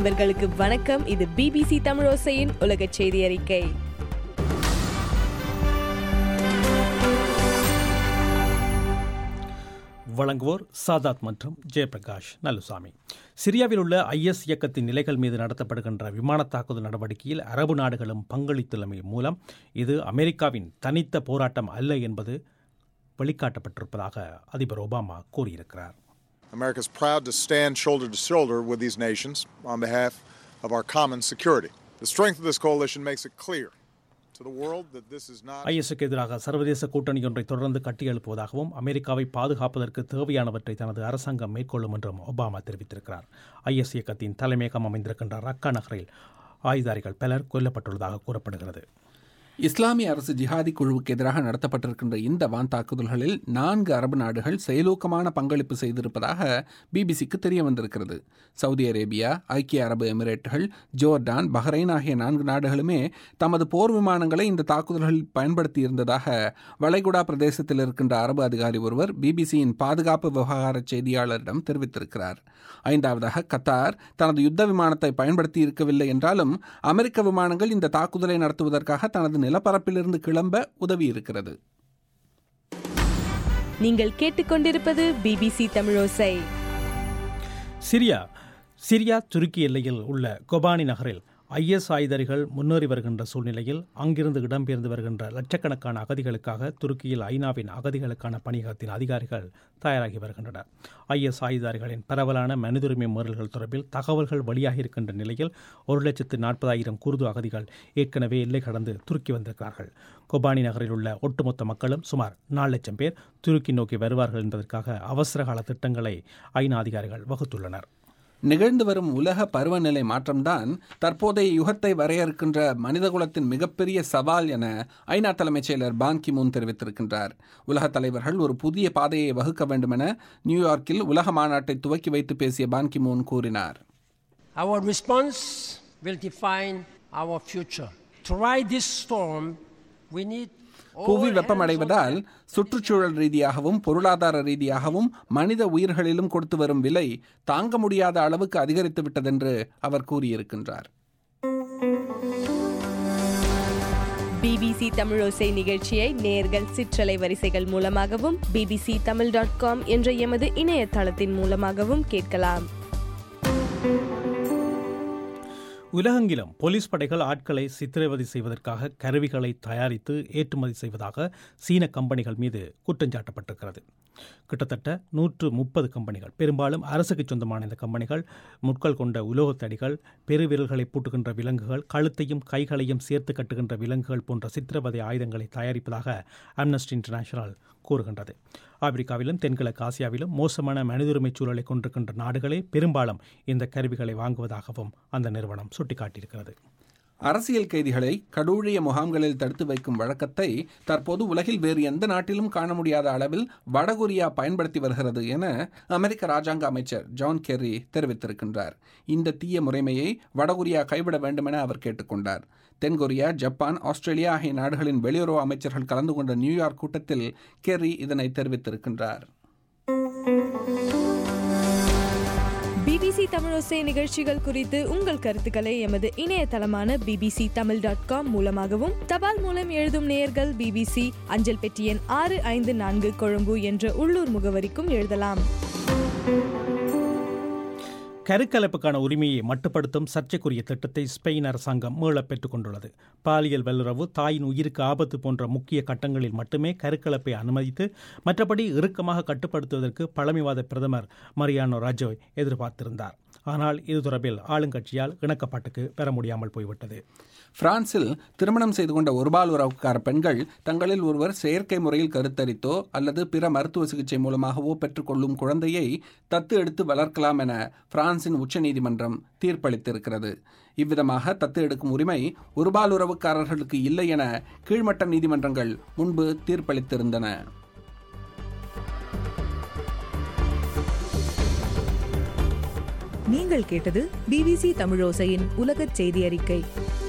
நண்பர்களுக்கு வணக்கம். இது பிபிசி தமிழோசையின் உலக செய்தி அறிக்கை. வழங்குவோர் சாதாத் மற்றும் ஜெயபிரகாஷ் நல்லுசாமி. சிரியாவில் உள்ள IS இயக்கத்தின் நிலைகள் மீது நடத்தப்படுகின்ற விமான தாக்குதல் நடவடிக்கையில் அரபு நாடுகளும் பங்களித்துள்ளமை மூலம் இது அமெரிக்காவின் தனித்த போராட்டம் அல்ல என்பது வெளிக்காட்டப்பட்டிருப்பதாக அதிபர் ஒபாமா கூறியிருக்கிறார். America is proud to stand shoulder to shoulder with these nations on behalf of our common security. The strength of this coalition makes it clear to the world that this is not ISக்கு எதிராக சர்வதேச கூட்டணி ஒன்றை தொடர்ந்து கட்டியெழுப்புவதாகவும் அமெரிக்காவை பாதுகாப்பதற்கு தேவையானவற்றை தனது அரசாங்கம் மேற்கொள்ளும் என்றும் ஒபாமா தெரிவித்திருக்கிறார். IS இயக்கத்தின் தலைமையகம் அமைந்திருக்கின்ற ரக்கா நகரில் ஆயுதாரிகள் பலர் கொல்லப்பட்டுள்ளதாக கூறப்படுகிறது. இஸ்லாமிய அரசு ஜிஹாதி குழுவுக்கு எதிராக நடத்தப்பட்டிருக்கின்ற இந்த வான் தாக்குதல்களில் 4 அரபு நாடுகள் செயலூக்கமான பங்களிப்பு செய்திருப்பதாக பிபிசிக்கு தெரிய வந்திருக்கிறது. சவுதி அரேபியா, ஐக்கிய அரபு எமிரேட்டுகள், ஜோர்டான், பஹ்ரைன் ஆகிய 4 நாடுகளுமே தமது போர் விமானங்களை இந்த தாக்குதல்களில் பயன்படுத்தியிருந்ததாக வளைகுடா பிரதேசத்தில் இருக்கின்ற அரபு அதிகாரி ஒருவர் பிபிசியின் பாதுகாப்பு விவகார செய்தியாளரிடம் தெரிவித்திருக்கிறார். 5வதாக கத்தார் தனது யுத்த விமானத்தை பயன்படுத்தி இருக்கவில்லை என்றாலும் அமெரிக்க விமானங்கள் இந்த தாக்குதலை நடத்துவதற்காக தனது நிலப்பரப்பிலிருந்து கிளம்ப உதவி இருக்கிறது. நீங்கள் கேட்டுக்கொண்டிருப்பது பிபிசி தமிழோசை. சிரியா துருக்கி எல்லையில் உள்ள கொபானி நகரில் IS ஆயுதர்கள் முன்னேறி வருகின்ற சூழ்நிலையில் அங்கிருந்து இடம்பெயர்ந்து வருகின்ற லட்சக்கணக்கான அகதிகளுக்காக துருக்கியில் ஐநாவின் அகதிகளுக்கான பணியகத்தின் அதிகாரிகள் தயாராகி வருகின்றனர். IS ஆயுதர்களின் பரவலான மனிதுரிமை மீறல்கள் தொடர்பில் தகவல்கள் வெளியாகி இருக்கின்ற நிலையில் 1,40,000 குர்து அகதிகள் ஏற்கனவே எல்லை கடந்து துருக்கி வந்திருக்கிறார்கள். கொபானி நகரில் உள்ள ஒட்டுமொத்த மக்களும் சுமார் 4 லட்சம் பேர் துருக்கி நோக்கி வருவார்கள் என்பதற்காக அவசரகால திட்டங்களை ஐநா அதிகாரிகள் வகுத்துள்ளனர். நிகழ்ந்து வரும் உலக பருவநிலை மாற்றம்தான் தற்போதைய யுகத்தை வரையறுக்கின்ற மனிதகுலத்தின் மிகப்பெரிய சவால் என ஐநா தலைமைச் செயலர் பான் கி மூன் தெரிவித்திருக்கின்றார். உலக தலைவர்கள் ஒரு புதிய பாதையை வகுக்க வேண்டும் என நியூயார்க்கில் உலக மாநாட்டை துவக்கி வைத்து பேசிய பான் கி மூன் கூறினார். Our response will define our future. To ride this storm, we need புவி வெப்பமடைவதால் சுற்றுச்சூழல் ரீதியாகவும் பொருளாதார ரீதியாகவும் மனித உயிர்களிலும் கொடுத்து வரும் விலை தாங்க முடியாத அளவுக்கு அதிகரித்து விட்டதென்று அவர் கூறியிருக்கின்றார். பிபிசி தமிழோசை நிகழ்ச்சியை நேயர்கள் சிற்றலை வரிசைகள் மூலமாகவும் bbctamil.com என்ற எமது இணையதளத்தின் மூலமாகவும் கேட்கலாம். உலகெங்கிலும் போலீஸ் படைகள் ஆட்களை சித்திரவதை செய்வதற்காக கருவிகளை தயாரித்து ஏற்றுமதி செய்வதாக சீன கம்பெனிகள் மீது குற்றஞ்சாட்டப்பட்டிருக்கிறது. கிட்டத்தட்ட 130 கம்பெனிகள், பெரும்பாலும் அரசுக்கு சொந்தமான இந்த கம்பெனிகள் முட்கள் கொண்ட உலோகத்தடிகள், பெருவிரல்களை பூட்டுகின்ற விலங்குகள், கழுத்தையும் கைகளையும் சேர்த்து கட்டுகின்ற விலங்குகள் போன்ற சித்திரவதை ஆயுதங்களை தயாரிப்பதாக அம்னஸ்டி இன்டர்நேஷனல் கூறுகின்றது. ஆப்பிரிக்காவிலும் தென்கிழக்கு ஆசியாவிலும் மோசமான மனிதுரிமை சூழலை கொண்டிருக்கின்ற நாடுகளே பெரும்பாலும் இந்த கருவிகளை வாங்குவதாகவும் அந்த நிறுவனம் சுட்டிக்காட்டியிருக்கிறது. அரசியல் கைதிகளை கடூழிய முகாம்களில் தடுத்து வைக்கும் வழக்கத்தை தற்போது உலகில் வேறு எந்த நாட்டிலும் காண முடியாத அளவில் வடகொரியா பயன்படுத்தி வருகிறது என அமெரிக்க ராஜாங்க அமைச்சர் ஜான் கெர்ரி தெரிவித்திருக்கின்றார். இந்த தீய முறைமையை வடகொரியா கைவிட வேண்டும் என அவர் கேட்டுக்கொண்டார். தென்கொரியா, ஜப்பான், ஆஸ்திரேலியா ஆகிய நாடுகளின் வெளியுறவு அமைச்சர்கள் கலந்து கொண்ட நியூயார்க் கூட்டத்தில் கெர்ரி இதனை தெரிவித்திருக்கின்றார். பிபிசி தமிழோசை நிகழ்ச்சிகள் குறித்து உங்கள் கருத்துக்களை எமது இணையதளமான bbctamil.com மூலமாகவும், தபால் மூலம் எழுதும் நேயர்கள் பிபிசி அஞ்சல் பெட்டி எண் 654 கொழும்பு என்ற உள்ளூர் முகவரிக்கும் எழுதலாம். கருக்கலைப்புக்கான உரிமையை மட்டுப்படுத்தும் சர்ச்சைக்குரிய திட்டத்தை ஸ்பெயின் அரசாங்கம் மீளப் பெற்றுக் கொண்டுள்ளது. பாலியல் வல்லுறவு, தாயின் உயிருக்கு ஆபத்து போன்ற முக்கிய கட்டங்களில் மட்டுமே கருக்கலைப்பை அனுமதித்து மற்றபடி இறுக்கமாக கட்டுப்படுத்துவதற்கு பழமைவாத பிரதமர் மரியானோ ராஜோய் எதிர்பார்த்திருந்தார். ஆனால் இது தொடர்பில் ஆளுங்கட்சியால் இணக்கப்பாட்டுக்கு பெற முடியாமல் போய்விட்டது. பிரான்சில் திருமணம் செய்து கொண்ட ஒருபால் உறவுக்கார பெண்கள் தங்களில் ஒருவர் செயற்கை முறையில் கருத்தரித்தோ அல்லது பிற மருத்துவ சிகிச்சை மூலமாகவோ பெற்றுக்கொள்ளும் குழந்தையை தத்து எடுத்து வளர்க்கலாம் என பிரான்சின் உச்சநீதிமன்றம் தீர்ப்பளித்திருக்கிறது. இவ்விதமாக தத்து எடுக்கும் உரிமை ஒருபால் உறவுக்காரர்களுக்கு இல்லை என கீழ்மட்ட நீதிமன்றங்கள் முன்பு தீர்ப்பளித்திருந்தன. நீங்கள் கேட்டது பிபிசி தமிழோசையின் உலகச் செய்தி அறிக்கை.